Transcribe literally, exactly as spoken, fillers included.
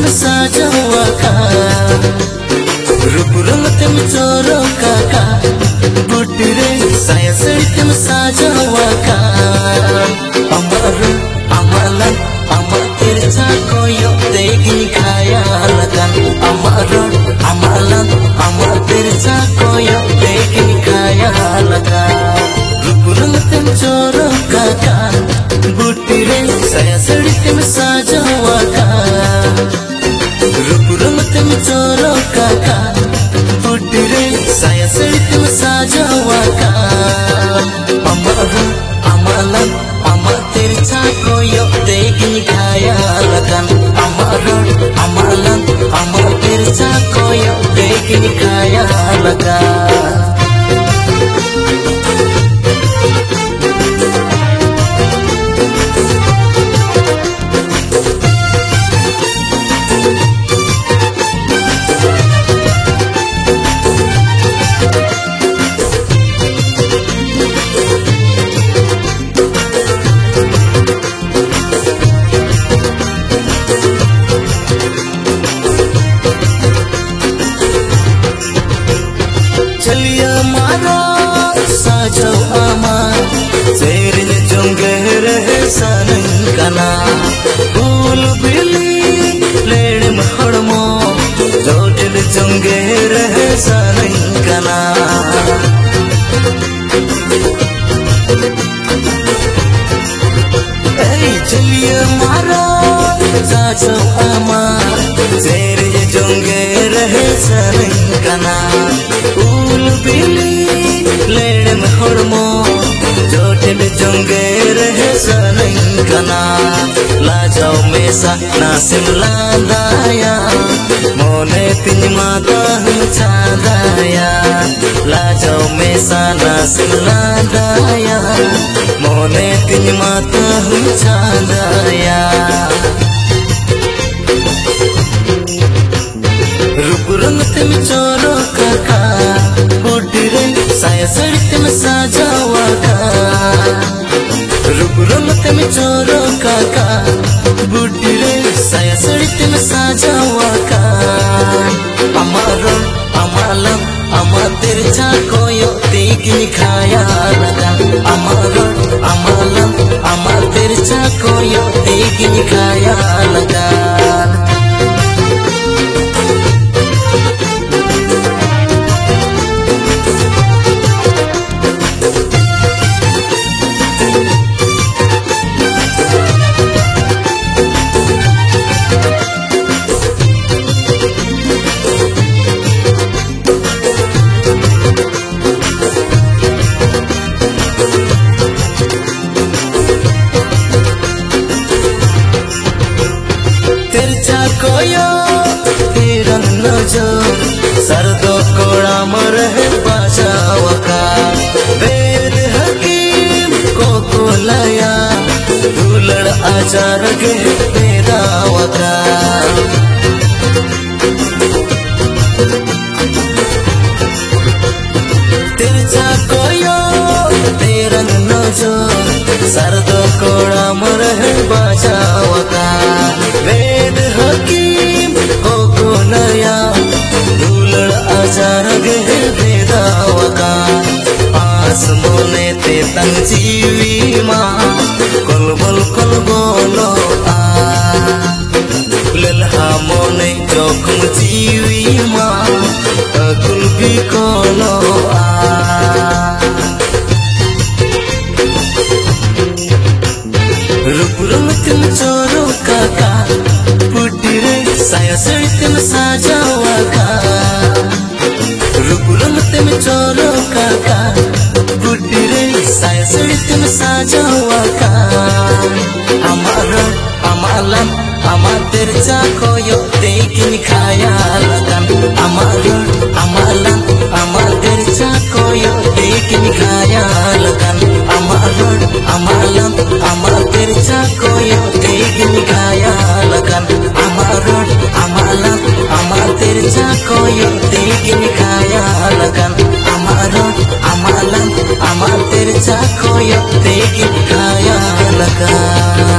तुम साजवा का रूप रंग तुम चोरो का बुटरे साया सड़ी तुम साजवा का अमर अमलन अमर तेरे को यो देखी खाया लगन अमर अमलन अमर तेरे को यो देखी खाया लगा रूप रंग तुम चोरो का बुटरे साया सड़ी तुम साजवा का रूप रंग तुम चोरो का बुटरे साया सड़ी तुम साजवा का अमर अमलन अमर तेरे को यो देखी खाया लगन अमर अमलन अमर तेरे को यो देखी खाया लगा चलिया मारा साजो अमार तेरे जोंगे रहे सनकना फूल बिली लेड़ महड़मो जोटिल जोंगे रहे सनकना चलिया मारा साजो अमार तेरे जोंगे रहे सनकना लेड़ में हड़मो जोटिल जोंगे रहे सनकना लाजाओ मेसा नासिम लादाया मोने तिन माता हम चादाया लाजाओ मेसा नासिम लादाया मोने तिन माता हम चादाया रूप रंग तुम चोरो का साया सड़ी तुम साजवा का रूप रंग तुम चोरो का बुढ़े साया सड़ी तुम साजवा का अमर अमलम अमर तेरे को यो देखी खाया लगा अमर अमलम अमर तेरे को यो देखी खाया लगा कोयो तेरा नजो सरदो कोड़ा मर है बचावा का बेद हकीम को कोलाया दूलड़ आचार के बेदावा का तेरा कोयो तेरा नजो सरदो कोड़ा मर है बचावा का वेद हकीम को कोलाया दूलड़ आचार के बेदावा का आस मोने ते तंग जीवी माँ कोलबल कोलबोलो आ लल्हा मोने जोखम जीवी माँ अकुल भी कोलो आ रूप रंग तुम चोरो का बुढ़े साया सड़ी तुम साजवा का रूप रंग तुम चोरो का बुढ़े साया सड़ी तुम साजवा का अमर अमलन अमर तेरे को यो देखी खाया लगन अमर अमलन अमर तेरे को यो देखी खाया लगन अमर अमलन अमर तेरे को यो देखी खाया लगन अमर अमलन अमर तेरे को यो देखी खाया लगन अमर अमलन अमर तेरे को यो देखी खाया लगा।